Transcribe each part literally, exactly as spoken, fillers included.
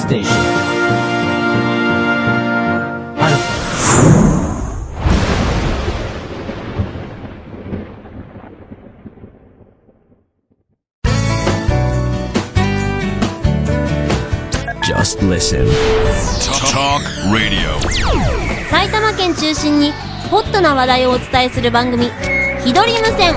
Station Just listen. Talk Radio。 埼玉県中心にホットな話題をお伝えする番組、ひどり無線。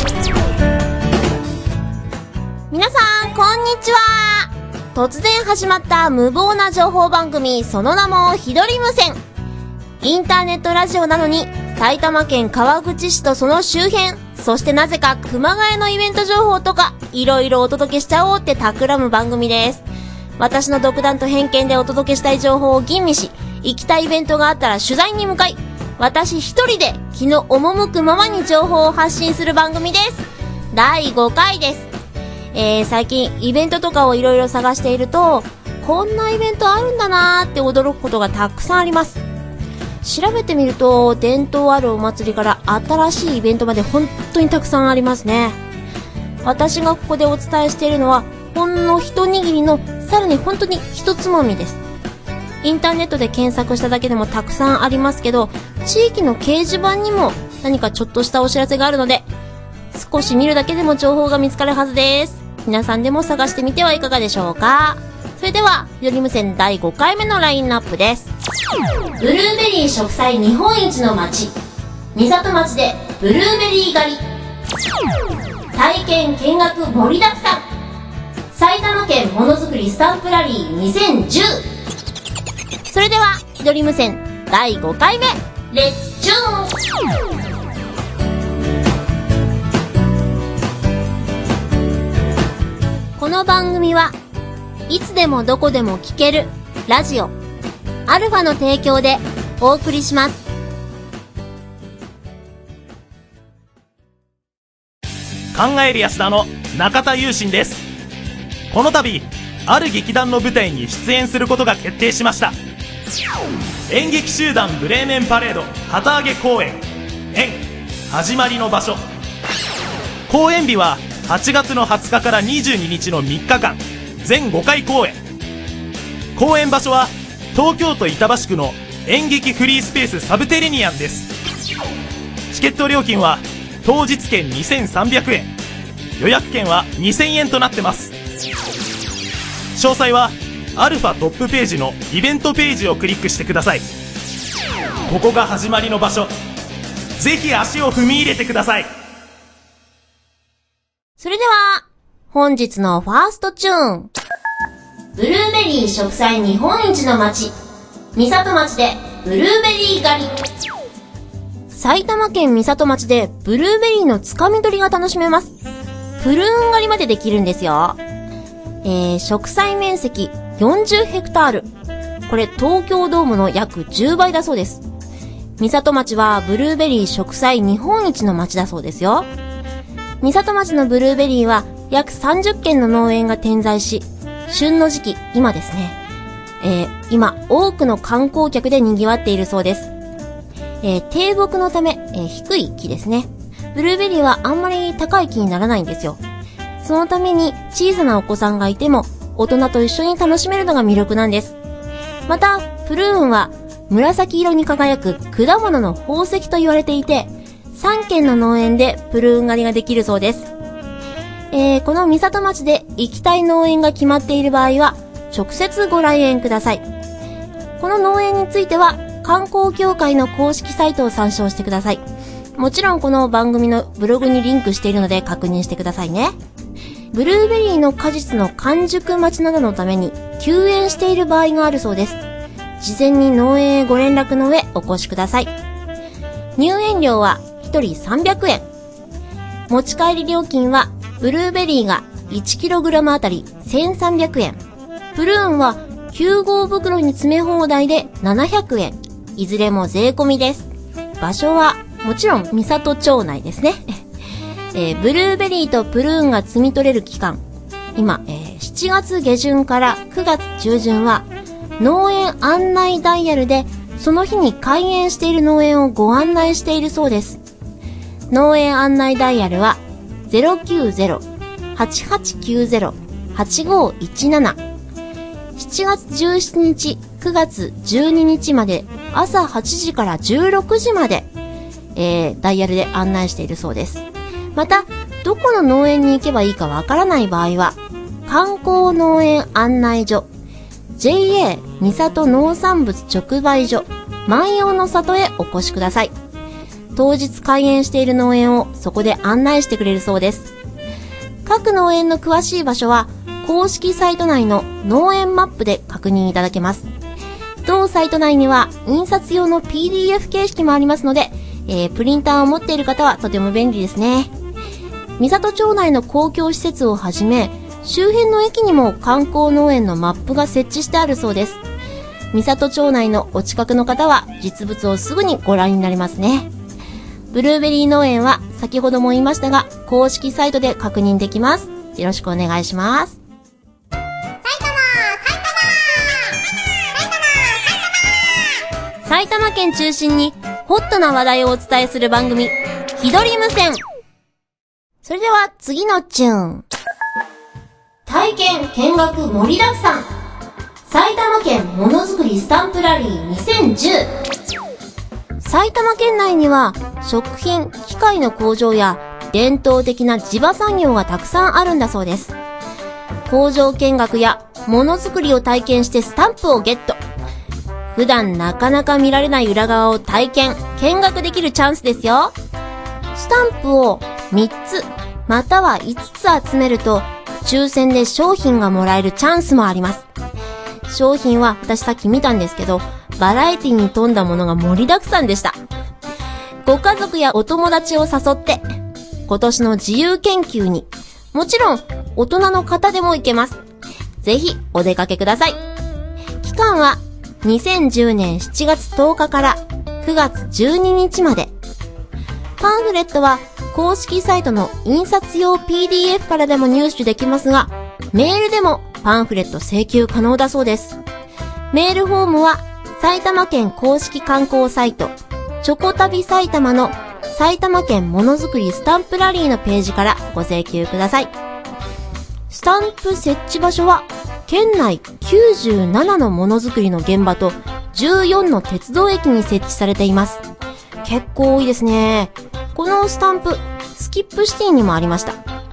皆さんこんにちは。突然始まった無謀な情報番組、その名もひどり無線。インターネットラジオなのに埼玉県川口市とその周辺、そしてなぜか熊谷のイベント情報とかいろいろお届けしちゃおうって企む番組です。私の独断と偏見でお届けしたい情報を吟味し、行きたいイベントがあったら取材に向かい、私一人で気の赴くままに情報を発信する番組です。だいごかいです。えー、最近イベントとかをいろいろ探していると、こんなイベントあるんだなーって驚くことがたくさんあります。調べてみると、伝統あるお祭りから新しいイベントまで本当にたくさんありますね。私がここでお伝えしているのはほんの一握りの、さらに本当に一つまみです。インターネットで検索しただけでもたくさんありますけど、地域の掲示板にも何かちょっとしたお知らせがあるので、少し見るだけでも情報が見つかるはずです。皆さんでも探してみてはいかがでしょうか。それではひどり無線だいごかいめのラインナップです。ブルーベリー植栽日本一の町、三里町でブルーベリー狩り。体験見学盛りだくさん、埼玉県ものづくりスタンプラリーにせんじゅう。それではひどり無線だいごかいめ、レッツチューン。この番組はいつでもどこでも聞けるラジオアルファの提供でお送りします。 考える安田の中田優心です。この度ある劇団の舞台に出演することが決定しました。演劇集団ブレーメンパレード旗揚げ公演、演始まりの場所。公演日ははちがつのはつかからにじゅうににちのみっかかん、全ごかい公演。公演場所は東京都板橋区の演劇フリースペースサブテレニアンです。チケット料金は当日券にせんさんびゃくえん、予約券はにせんえんとなってます。詳細はアルファトップページのイベントページをクリックしてください。ここが始まりの場所、ぜひ足を踏み入れてください。 それでは本日のファーストチューン、ブルーベリー植栽日本一の町、三里町でブルーベリー狩り。埼玉県三里町でブルーベリーのつかみ取りが楽しめます。プルーン狩りまでできるんですよ。えー、植栽面積よんじゅうヘクタール。これ東京ドームの約じゅうばいだそうです。三里町はブルーベリー植栽日本一の町だそうですよ。三里町のブルーベリーは約さんじゅっけんの農園が点在し、旬の時期、今ですね、えー、今多くの観光客で賑わっているそうです。えー、低木のため、えー、低い木ですね。ブルーベリーはあんまり高い木にならないんですよ。そのために小さなお子さんがいても大人と一緒に楽しめるのが魅力なんです。またプルーンは紫色に輝く果物の宝石と言われていて、さんけんの農園でプルーン狩りができるそうです。えー、この三里町で行きたい農園が決まっている場合は直接ご来園ください。この農園については観光協会の公式サイトを参照してください。もちろんこの番組のブログにリンクしているので確認してくださいね。ブルーベリーの果実の完熟待ちなどのために休園している場合があるそうです。事前に農園へご連絡の上お越しください。入園料はひとりさんびゃくえん。持ち帰り料金はブルーベリーが いちキログラム あたりせんさんびゃくえん。プルーンはきゅうごう袋に詰め放題でななひゃくえん。いずれも税込みです。場所はもちろん三里町内ですね。えー、ブルーベリーとプルーンが摘み取れる期間、今、えー、しちがつげじゅんからくがつちゅうじゅんは農園案内ダイヤルでその日に開園している農園をご案内しているそうです。農園案内ダイヤルは ゼロきゅうゼロ はちはちきゅうゼロ はちごいちなな。 しちがつじゅうしちにち、くがつじゅうににちまで朝はちじからじゅうろくじまで、えー、ダイヤルで案内しているそうです。また、どこの農園に行けばいいかわからない場合は、観光農園案内所、ジェイエー 三郷農産物直売所、万葉の里へお越しください。当日開園している農園をそこで案内してくれるそうです。各農園の詳しい場所は、公式サイト内の農園マップで確認いただけます。同サイト内には印刷用の ピーディーエフ 形式もありますので、えー、プリンターを持っている方はとても便利ですね。三郷町内の公共施設をはじめ、周辺の駅にも観光農園のマップが設置してあるそうです。三郷町内のお近くの方は実物をすぐにご覧になりますね。ブルーベリー農園は先ほども言いましたが、公式サイトで確認できます。よろしくお願いします。埼玉県中心にホットな話題をお伝えする番組、ひどり無線。それでは次のチューン。体験見学盛りだくさん。埼玉県ものづくりスタンプラリーにせんじゅう。埼玉県内には食品、機械の工場や伝統的な地場産業がたくさんあるんだそうです。工場見学やものづくりを体験してスタンプをゲット。普段なかなか見られない裏側を体験、見学できるチャンスですよ。スタンプをみっつまたはいつつ集めると抽選で商品がもらえるチャンスもあります。商品は私さっき見たんですけど、バラエティに富んだものが盛りだくさんでした。ご家族やお友達を誘って今年の自由研究に、もちろん大人の方でも行けます。ぜひお出かけください。期間はにせんじゅうねんしちがつとおかからくがつじゅうににちまで。パンフレットは公式サイトの印刷用 ピーディーエフ からでも入手できますが、メールでもパンフレット請求可能だそうです。メールフォームは埼玉県公式観光サイトチョコ旅埼玉の埼玉県ものづくりスタンプラリーのページからご請求ください。スタンプ設置場所は県内きゅうじゅうななのものづくりの現場とじゅうよんの鉄道駅に設置されています。結構多いですね。このスタンプ、スキップシティにもありました。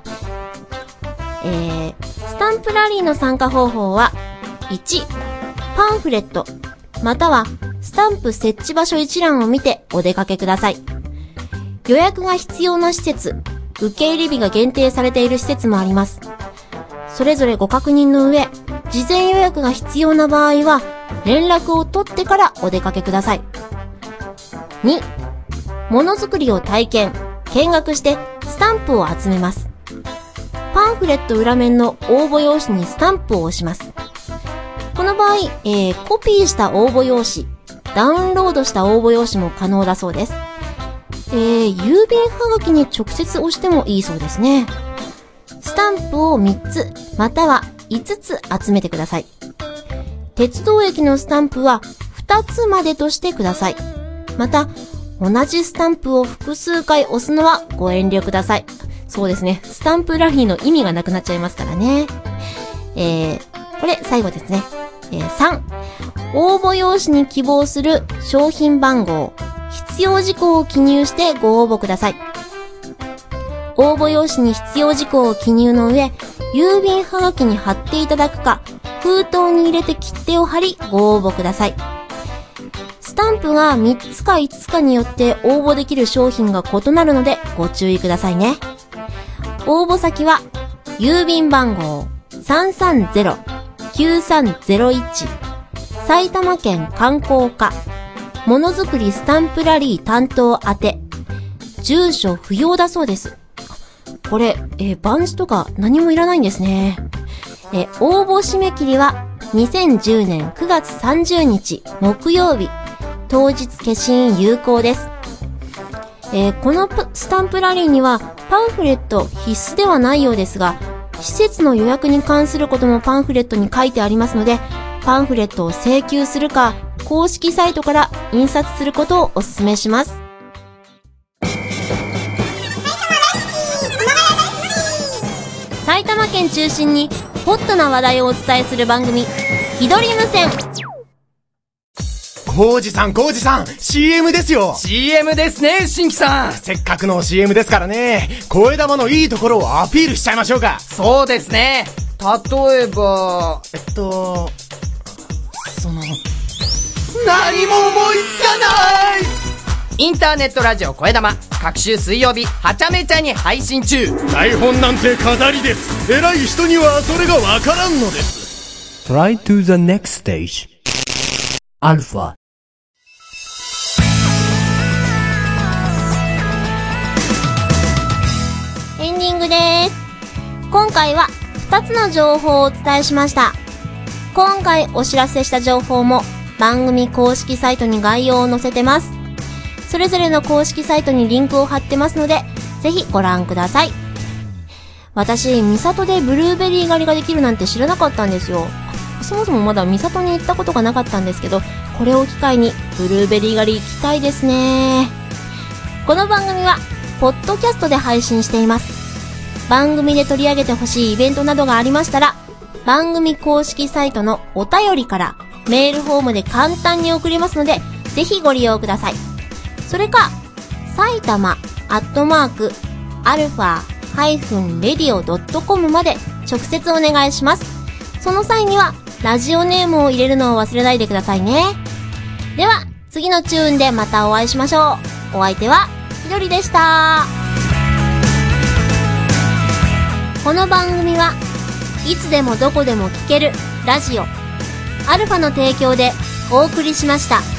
えー、スタンプラリーの参加方法は、いち、パンフレット、またはスタンプ設置場所一覧を見てお出かけください。予約が必要な施設、受け入れ日が限定されている施設もあります。それぞれご確認の上、事前予約が必要な場合は、連絡を取ってからお出かけください。に、ものづくりを体験、見学してスタンプを集めます。パンフレット裏面の応募用紙にスタンプを押します。この場合、えー、コピーした応募用紙、ダウンロードした応募用紙も可能だそうです。えー、郵便はがきに直接押してもいいそうですね。スタンプをみっつまたはいつつ集めてください。鉄道駅のスタンプはふたつまでとしてください。また、同じスタンプを複数回押すのはご遠慮ください。そうですね。スタンプラリーの意味がなくなっちゃいますからね。えー、これ最後ですね。えー、さん、応募用紙に希望する商品番号、必要事項を記入してご応募ください。応募用紙に必要事項を記入の上、郵便はがきに貼っていただくか、封筒に入れて切手を貼りご応募ください。スタンプがみっつかいつつかによって応募できる商品が異なるのでご注意くださいね。応募先は、郵便番号 さんさんゼロ きゅうさんゼロいち 埼玉県観光課ものづくりスタンプラリー担当宛て、住所不要だそうです。これ、えー、バンジとか何もいらないんですね。えー、応募締め切りはにせんじゅうねんくがつさんじゅうにち木曜日、当日消印有効です。えー、このスタンプラリーにはパンフレット必須ではないようですが、施設の予約に関することもパンフレットに書いてありますので、パンフレットを請求するか、公式サイトから印刷することをお勧めします。埼玉県中心にホットな話題をお伝えする番組、ひ気取り無線。 コウジさん、コウジさん、シーエム ですよ。 シーエム ですね、新規さん。 せっかくの シーエム ですからね、声玉のいいところをアピールしちゃいましょうか。 そうですね。例えば、 えっと、その、 何も思いつかない。インターネットラジオ声玉、各週水曜日はちゃめちゃに配信中。 台本なんて飾りです。偉い人にはそれがわからんのです。 Try to the next stage. アルファ。 エンディングです。今回はふたつの情報をお伝えしました。今回お知らせした情報も番組公式サイトに概要を載せてます。それぞれの公式サイトにリンクを貼ってますので、ぜひご覧ください。私、三郷でブルーベリー狩りができるなんて知らなかったんですよ。そもそもまだ三郷に行ったことがなかったんですけど、これを機会にブルーベリー狩り行きたいですね。この番組はポッドキャストで配信しています。番組で取り上げてほしいイベントなどがありましたら、番組公式サイトのお便りからメールフォームで簡単に送れますので、ぜひご利用ください。それか、埼玉アットマークアルファハイフンレディオドットコムまで直接お願いします。その際にはラジオネームを入れるのを忘れないでくださいね。では次のチューンでまたお会いしましょう。お相手はひどりでした。この番組はいつでもどこでも聞けるラジオアルファの提供でお送りしました。